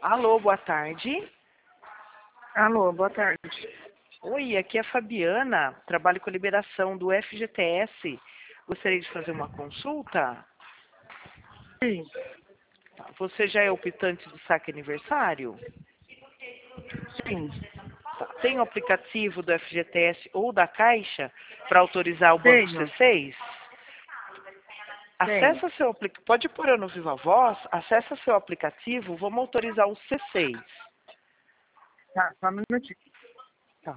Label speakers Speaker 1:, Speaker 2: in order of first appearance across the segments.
Speaker 1: Alô, boa tarde.
Speaker 2: Alô, boa tarde.
Speaker 1: Oi, aqui é a Fabiana, trabalho com a liberação do FGTS. Gostaria de fazer uma consulta?
Speaker 2: Sim,
Speaker 1: Você já é optante do saque aniversário?
Speaker 2: sim.
Speaker 1: Tem o aplicativo do FGTS ou da Caixa para autorizar o Banco
Speaker 2: Tenho.
Speaker 1: C6? Acessa seu aplicativo, pode pôr eu no Viva Voz, acessa seu aplicativo, vamos autorizar o C6.
Speaker 2: Tá, só um minutinho.
Speaker 1: Tá.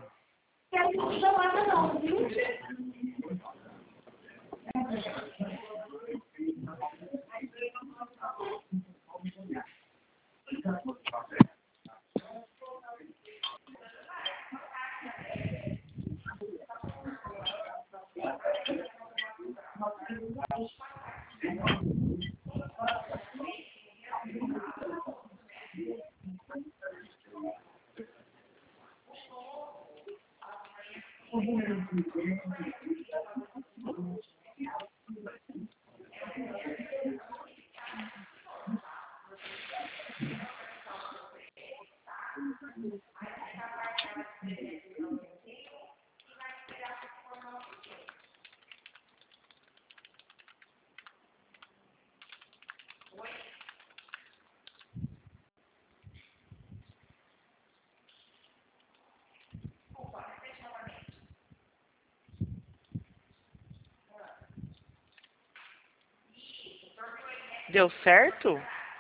Speaker 1: Deu certo?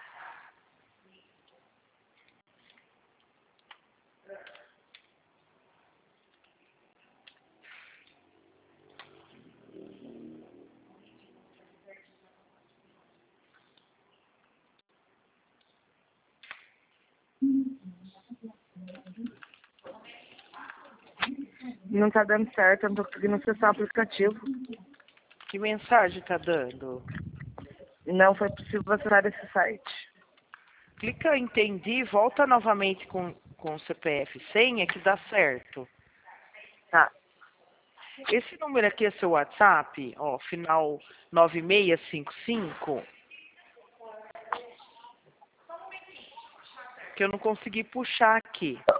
Speaker 2: Não tá dando certo, eu não tô conseguindo acessar o aplicativo.
Speaker 1: Que mensagem tá dando?
Speaker 2: Não foi possível acessar esse site.
Speaker 1: Clica em entendi, volta novamente com o CPF e senha que dá certo.
Speaker 2: Tá,
Speaker 1: Esse número aqui é seu WhatsApp, ó, final 9655, que eu não consegui puxar aqui.